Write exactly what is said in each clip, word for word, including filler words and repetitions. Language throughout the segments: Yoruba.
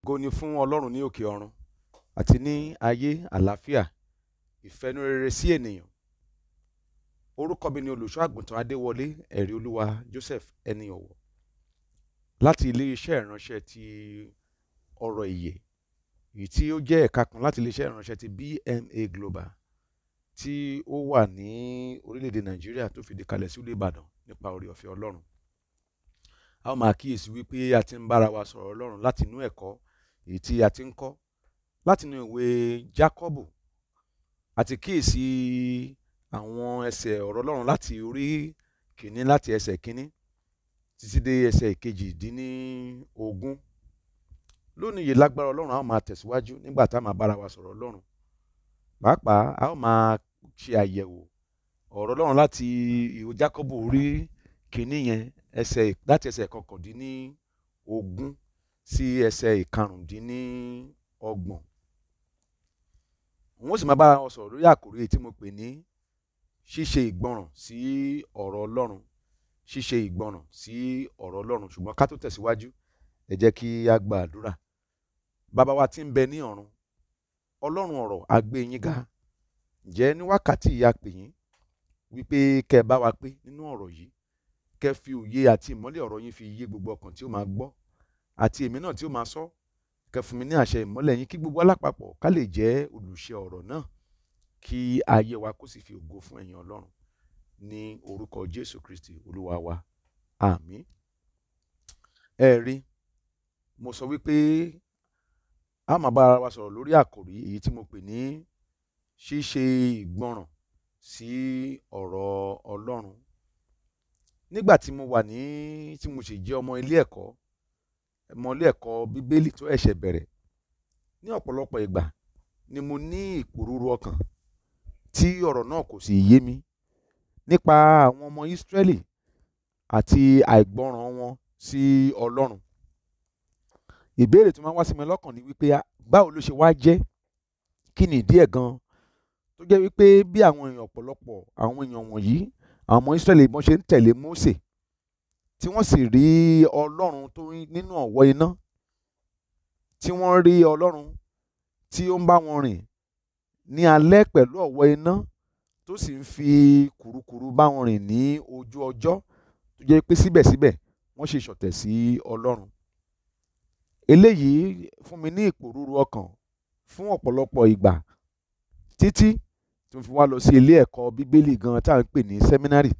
Ògo ni fún Ọlọ́run ní òkè ọ̀run àti ní ayé àlàáfíà ìfẹ́nurere sí ènìyàn. Orúkọ mi ni olùṣọ́ àgùntàn Adéwọlé ẹ̀rí olúwa Joseph ẹni ọ̀wọ̀ láti ilé-iṣẹ́ ìránṣẹ́ ti ọ̀rọ̀ ìyè, èyí tí ó jẹ́ ẹ̀ka kan láti ilé-iṣẹ́ ìránṣẹ́ ti B M A Global tí ó wà ní orílẹ̀-èdè Nàìjíríà tó fìdí kalẹ̀ sí ìlú Ìbàdàn nípa oore ọ̀fẹ́ Ọlọ́run. A ó máa kíyèsí wípé a ti ń bára wa sọ̀rọ̀ Ọlọ́run láti inú ẹ̀kọ́ èyí tí a ti ń kọ́ láti inú ìwé Jákọ́bù, àti kíyèsí àwọn ẹsẹ̀ ọ̀rọ̀ Ọlọ́run láti orí kìíní láti ẹsẹ̀ kìíní títí dé ẹsẹ̀ ìkejì-dín-ní-ogún. Lónìí yìí lágbára Ọlọ́run a ó máa tẹ̀síwájú nígbà tá a máa bára wa sọ̀rọ̀ Ọlọ́run. Pàápàá a ó máa ṣe àyẹ̀wò ọ̀rọ̀ Ọlọ́run láti ìwé Jákọ́bù orí kìíní yẹn ẹsẹ̀ láti ẹsẹ̀ kọkàndínní-ogún sí ẹsẹ̀ ìkarùndínní-ọgbọ̀n. Wọ́n sì máa bára wọn sọ̀rọ̀ lórí àkòrí tí mo pè ní ṣíṣe ìgbọràn sí ọ̀rọ̀ Ọlọ́run ṣíṣe ìgbọràn sí ọ̀rọ̀ Ọlọ́run. Ṣùgbọ́n ká tó tẹ̀síwájú, ẹ jẹ́ kí a gba àdúrà. Bàbá wa tí ń bẹ ní ọ̀run, Ọlọ́run ọ̀rọ̀ a gbé yín ga. Ǹjẹ́ ní wákàtí yìí a pè yín wípé kẹ́ ẹ bá wa pé nínú ọ̀rọ̀ yìí, kẹ́ fi òye àti ìmọ́lẹ̀ ọ̀rọ̀ yín fi yé gbogbo ọkàn tí ó máa gbọ́ àti èmi náà tí ó máa sọ. Kẹ́ fún mi ní àṣẹ ìmọ́lẹ̀ yín kí gbogbo alápapọ̀ ká lè jẹ́ olùṣe ọ̀rọ̀ náà, kí ayé wa kó sì fi ògo fún ẹ̀yin Ọlọ́run ní orúkọ Jésù Kristi Olúwa wa, àmín. Ẹ rí, mo sọ wípé a máa bára wa sọ̀rọ̀ lórí àkòrí èyí tí mo pè ní ṣíṣe ìgbọràn sí ọ̀rọ̀ Ọlọ́run. Nígbà tí mo wà ní tí mo sì jẹ́ ọmọ ilé ẹ̀kọ́ ọmọ ilé ẹ̀kọ́ Bíbélì tó ẹ̀ṣẹ̀ bẹ̀rẹ̀, ní ọ̀pọ̀lọpọ̀ ìgbà ni mo ní ìpòrúru ọkàn tí ọ̀rọ̀ náà kò sì yé mi nípa àwọn ọmọ Ísírẹ́lì àti àìgbọràn wọn sí Ọlọ́run. Ìbéèrè tó máa ń wá sí mi lọ́kàn ni wípé báwo ló ṣe wá jẹ́, kí ni ìdí ẹ̀ gan-an tó jẹ́ wípé bí àwọn èèyàn ọ̀pọ̀lọpọ̀ àwọn èèyàn wọ̀nyí àwọn ọmọ Ísírẹ́lì bọ́n ṣe ń tẹ̀lé Mósè tí wọ́n sì rí Ọlọ́run tó nínú ọ̀wọ́ iná, tí wọ́n rí Ọlọ́run tí ó ń bá wọn rìn ní alẹ́ pẹ̀lú ọ̀wọ́ iná tó sì ń fi kùrukùru bá wọn rìn ní ojú ọjọ́, tó jẹ́ pé síbẹ̀síbẹ̀ wọ́n ṣe ṣọ̀tẹ̀ sí Ọlọ́run. Eléyìí fún mi ní ìpòrúru ọkàn fún ọ̀pọ̀lọpọ̀ ìgbà títí tí mo fi wá lọ sí ilé ẹ̀kọ́ Bíbélì gan tá à ń pè ní sẹ́mínárì.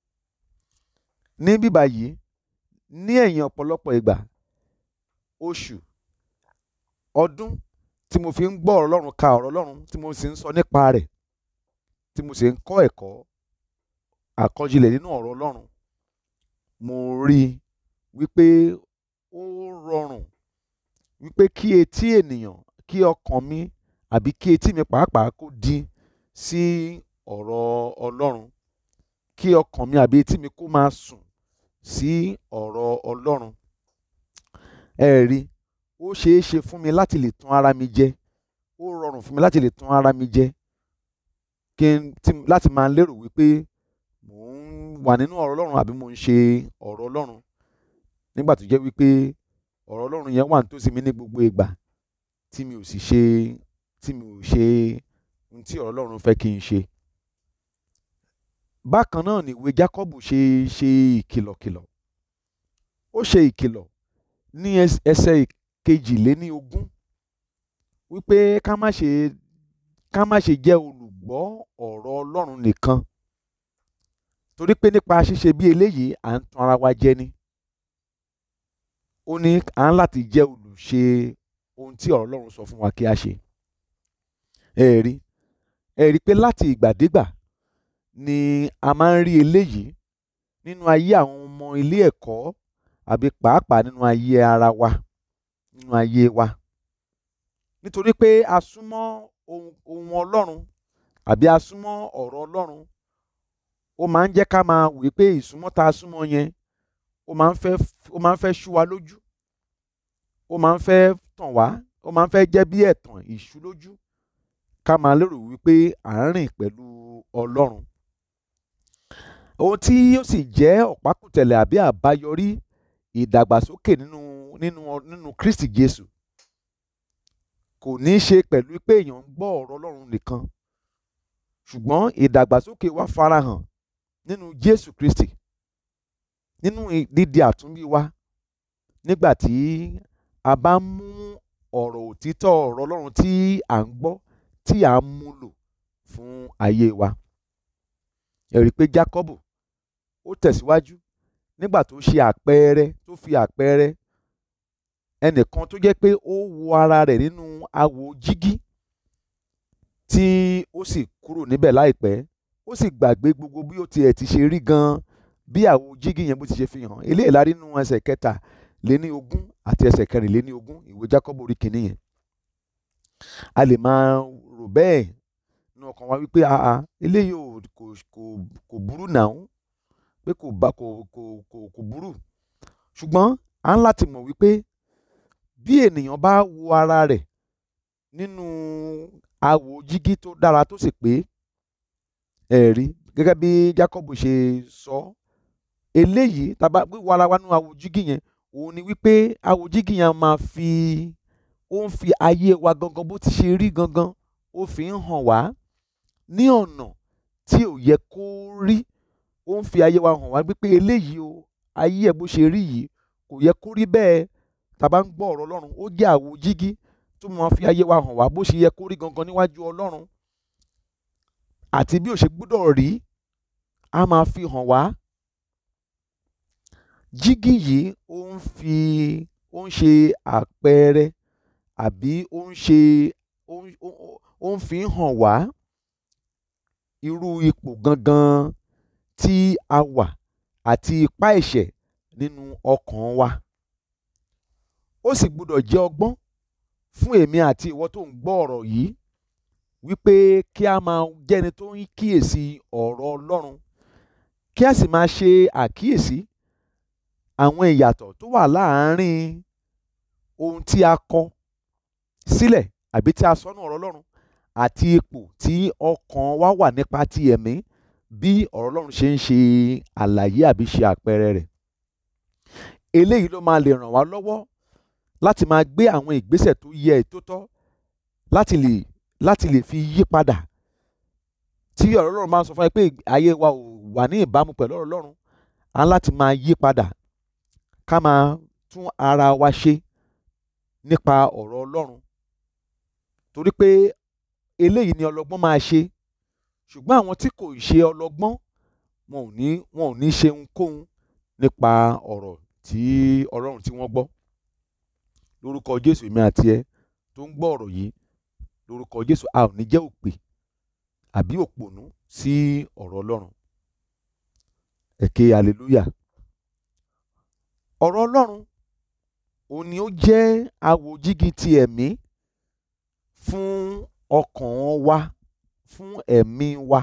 Ní bíbá yìí, ní ẹ̀yìn ọ̀pọ̀lọpọ̀ ìgbà, oṣù, ọdún tí mo fi ń gbọ́ ọ̀rọ̀ Ọlọ́run, ka ọ̀rọ̀ Ọlọ́run tí mo sì ń sọ nípa rẹ̀, tí mo sì ń kọ́ ẹ̀kọ́ àkọjílẹ̀ nínú ọ̀rọ̀ Ọlọ́run, mo rí i wípé ó rọrùn wípé kí etí ènìyàn, kí ọkàn mi àbí kí etí mi pàápàá kó di sí ọ̀rọ̀ Ọlọ́run, kí ọkàn mi àbí etí mi kó máa sùn sí ọ̀rọ̀ Ọlọ́run. Ẹ rí, ó ṣeé ṣe fún mi láti lè tan ara mi jẹ, ó rọrùn fún mi láti lè tan ara mi jẹ kí n tí láti máa lérò wípé mò ń wà nínú ọ̀rọ̀ Ọlọ́run àbí mò ń ṣe ọ̀rọ̀ Ọlọ́run nígbà tó jẹ́ wípé ọ̀rọ̀ Ọlọ́run yẹn wà nítòsí mi ní gbogbo ìgbà tí mi ò sì ṣe tí mi ò ṣe ohun tí ọ̀rọ̀ Ọlọ́run fẹ́ kí n ṣe. Bákan náà ni ìwé Jákọ́bù ṣe ṣe ìkìlọ̀kìlọ̀. Ó ṣe ìkìlọ̀ ní ẹsẹ̀ kejìléní-ogún wípé ká má ṣe ká má ṣe jẹ́ olùgbọ́ ọ̀rọ̀ Ọlọ́run nìkan, torí pé nípa ṣíṣe bí eléyìí à ń tan ara wa jẹ ni. Ó ní à ń láti jẹ́ olùṣe ohun tí ọ̀rọ̀ Ọlọ́run sọ fún wa kí a ṣe. Ẹ rí, ẹ rí pé láti ìgbàdégbà ni a máa ń rí eléyìí nínú ayé àwọn ọmọ ilé ẹ̀kọ́ àbí pàápàá nínú ayé ara wa, nínú ayé wa. Nítorí pé a súnmọ́ ohun, ohun Ọlọ́run àbí a súnmọ́ ọ̀rọ̀ Ọlọ́run, ó máa ń jẹ́ ká máa wí pé ìsúnmọ́ tá a súnmọ́ yẹn ó máa ń fẹ́ ó máa ń fẹ́ ṣú wa lójú, ó máa ń fẹ́ tàn wá, ó máa ń fẹ́ jẹ́ bí ẹ̀tàn ìṣú lójú ká máa lérò wípé à ń rìn pẹ̀lú Ọlọ́run. Ohun tí yóò sì jẹ́ ọ̀pákùtẹ̀lẹ̀ àbí àbáyọrí ìdàgbàsókè nínú nínú nínú Kristi Jésù kò ní í ṣe pẹ̀lú pé èèyàn ń gbọ́ ọ̀rọ̀ Ọlọ́run nìkan, ṣùgbọ́n ìdàgbàsókè wa farahàn nínú Jésù Kristi, nínú dídi àtúnbí wa nígbà tí a bá ń mú ọ̀rọ̀ òtítọ́ ọ̀rọ̀ Ọlọ́run tí à ń gbọ́ tí à ń mú lò fún ayé wa. Ẹ rí i pé Jákọ́bù ó tẹ̀síwájú nígbà tó ṣe àpẹẹrẹ tó fi àpẹẹrẹ ẹnìkan tó jẹ́ pé ó wo ara rẹ̀ nínú àwò jígí tí ó sì kúrò níbẹ̀ láìpẹ́, ó sì gbàgbé gbogbo bí ó tiẹ̀ ti ṣe rí gan-an, bí àwò jígí yẹn bó ti ṣe fi hàn. Eléyìí la rí nínú ẹsẹ̀ kẹta lé ní ogún àti ẹsẹ̀ kẹrin lé ní ogún ìwé Jákọ́bù orí kìíní yẹn. A lè máa rò bẹ́ẹ̀ nínú ọkàn wa wípé àà eléyìí kò kò kò burú náà, pé kò bá kò kò kò kò burú, ṣùgbọ́n a ń láti mọ̀ wípé bí ènìyàn bá wo ara rẹ̀ nínú àwò jígí tó dára tó sì pé, ẹ̀rí gẹ́gẹ́ bí Jákọ́bù ṣe sọ, eléyìí tàbá wíwo ara wa nínú àwò jígí yẹn, òun ni wípé àwò jígí yẹn máa fi ó ń fi ayé wa gangan bó ti ṣe rí gangan, ó fi ń hàn wá ní ọ̀nà tí ò yẹ kó rí. Ó ń fi ayé wa hàn wá wípé eléyìí o, ayé ẹ̀ bó ṣe rí yìí kò yẹ kó rí bẹ́ẹ̀. Tá bá ń gbọ́ ọ̀rọ̀ Ọlọ́run, ó jẹ́ àwò jígí tó máa fi ayé wa hàn wá bó ṣe yẹ kó rí gangan níwájú Ọlọ́run àti bí ó ṣe gbọ́dọ̀ rí, a máa fi hàn wá. Jígí yìí ó ń fi ó ń ṣe àpẹẹrẹ àbí ó ń ṣe ó ń ó ń fi hàn wá irú ipò gangan tí a wà àti ipá ẹ̀ṣẹ̀ nínú ọkàn wa. Ó sì gbọ́dọ̀ jẹ́ ọgbọ́n fún èmi àti ìwọ tó ń gbọ́ ọ̀rọ̀ yìí wípé kí a máa jẹ́ ẹni tó ń kíyèsí ọ̀rọ̀ Ọlọ́run, kí a sì máa ṣe àkíyèsí àwọn ìyàtọ̀ tó wà láàárín ohun tí a kọ sílẹ̀ àbí tí a sọ nínú ọ̀rọ̀ Ọlọ́run àti ipò tí ọkàn wa wà nípa ti ẹ̀mí, bí ọ̀rọ̀ Ọlọ́run ṣe ń ṣe àlàyé àbí ṣe àpẹẹrẹ rẹ̀. Eléyìí ló máa lè ràn wá lọ́wọ́ láti máa gbé àwọn ìgbésẹ̀ tó yẹ tó tọ́ láti lè láti lè fi yí padà. Tí ọ̀rọ̀ Ọlọ́run máa ń sọ fún ẹ pé ayé wa ò wà ní ìbámu pẹ̀lú ọ̀rọ̀ Ọlọ́run, a ń láti máa yí padà, ká máa tún ara wa ṣe nípa ọ̀rọ̀ Ọlọ́run, torí pé eléyìí ni ọlọ́gbọ́n máa ṣe. Ṣùgbọ́n àwọn tí kò ṣe ọlọ́gbọ́n, wọn ò ní wọn ò ní ṣe ohunkóhun nípa ọ̀rọ̀ tí Ọlọ́run tí wọ́n gbọ́. Lórúkọ Jésù, èmi àti ẹ tó ń gbọ́ ọ̀rọ̀ yìí, lórúkọ Jésù, a ò ní jẹ́ òpè àbí òpònú sí ọ̀rọ̀ Ọlọ́run. Ẹ ké hallelujah. Ọ̀rọ̀ Ọlọ́run òun ni ó jẹ́ àwò jígí ti ẹ̀mí fún ọkàn wa, fún ẹ̀mí wa.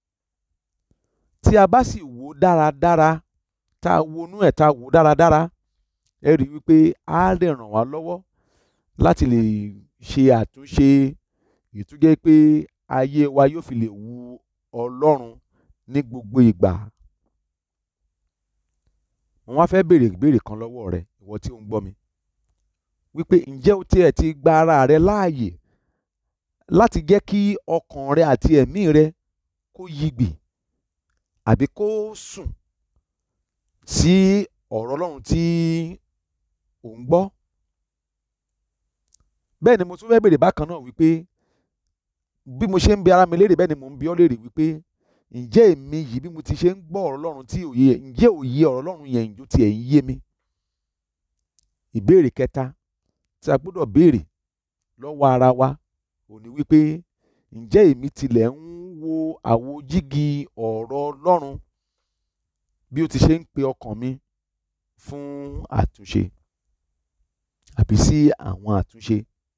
Tí a bá sì wò dáradára, tá a wonú ẹ̀ tá a wò dáradára, ẹ rí i wípé á lè ràn wá lọ́wọ́ láti lè ṣe àtúnṣe ìtújẹ́ pé ayé wa yóò fi lè wu Ọlọ́run ní gbogbo ìgbà. Mo wá fẹ́ béèrè ìbéèrè kan lọ́wọ́ rẹ, ìwọ tí ò ń gbọ́ mi, wípé ǹjẹ́ o tiẹ̀ ti gba ara rẹ láàyè láti jẹ́ kí ọkàn rẹ àti ẹ̀mí rẹ kó yigbì àbí kó sùn sí ọ̀rọ̀ Ọlọ́run tí ò ń gbọ́? Bẹ́ẹ̀ ni mo tún fẹ́ béèrè bákan náà wípé bí mo ṣe ń bi ara mi léèrè, bẹ́ẹ̀ ni mo ń bi ọ́ léèrè wípé ǹjẹ́ èmi yìí bí mo ti ṣe ń gbọ́ ọ̀rọ̀ Ọlọ́run tí òye ẹ̀, ǹjẹ́ òye ọ̀rọ̀ Ọlọ́run yẹn ǹjọ́ tiẹ̀ ń yé mi? Ìbéèrè kẹta tí a gbọ́dọ̀ béèrè lọ́wọ́ ara wa òní wípé ǹjẹ́ èmi tilẹ̀ ń wo àwò jígí ọ̀rọ̀ Ọlọ́run bí ó ti ṣe ń pe ọkàn mi fún àtúnṣe àbí sí àwọn àtúnṣe?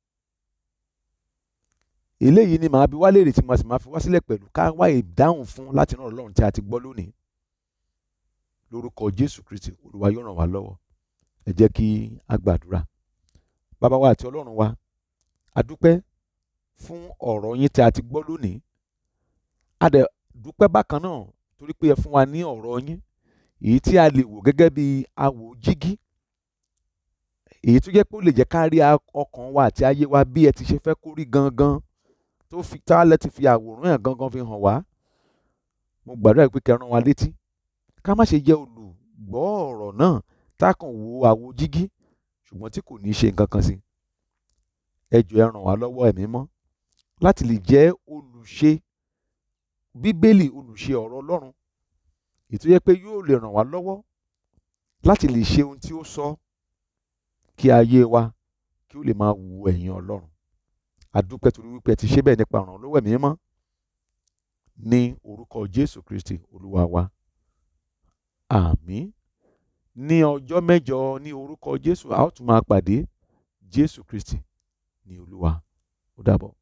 Eléyìí ni màá bi wá léèrè tí màá sì máa fi wá sílẹ̀ pẹ̀lú ká wá ìdáhùn fún láti inú ọ̀rọ̀ Ọlọ́run tí a ti gbọ́ lónìí. Lórúkọ Jésù Kristi, Olúwa yóò ràn wá lọ́wọ́. Ẹ jẹ́ kí a gbàdúrà. Bàbá wa àti Ọlọ́run wa, a dúpẹ́ fún ọ̀rọ̀ yín tí a ti gbọ́ lónìí. A dẹ̀ dúpẹ́ bákan náà torí pé ẹ fún wa ní ọ̀rọ̀ yín èyí tí a lè wò gẹ́gẹ́ bí àwò jígí, èyí tó jẹ́ pé ó lè jẹ́ ká rí ọkàn wa àti ayé wa bí ẹ ti ṣe fẹ́ kó rí gangan, tó fi tálẹ̀ ti fi àwòrán ẹ̀ gangan fi hàn wá. Mo gbàdúrà pé kẹ́ rán wa létí ká má ṣe jẹ́ olùgbọ́ ọ̀rọ̀ náà tá kàn wo àwo jígí ṣùgbọ́n tí kò ní ṣe nǹkan kan sí. Ẹ jọ̀ọ́ ẹ ràn wá lọ́wọ́ Ẹ̀mí Mímọ́ láti lè jẹ́ olùṣe Bíbélì, olùṣe ọ̀rọ̀ Ọlọ́run, èyí tó jẹ́ pé yóò lè ràn wá lọ́wọ́ láti lè ṣe ohun tí ó sọ, kí ayé wa kí ó lè máa wu ẹ̀yìn Ọlọ́run. A dúpẹ́ torí wípé ẹ ti ṣe bẹ́ẹ̀ nípa ìrànlọ́wọ́ Ẹ̀mí Mímọ́ ní orúkọ Jésù Kristi Olúwa wa. Àmín. Ní ọjọ́ mẹ́jọ ní orúkọ Jésù a ó tún máa pàdé. Jésù Kristi ni Olúwa. Ó dàbọ̀.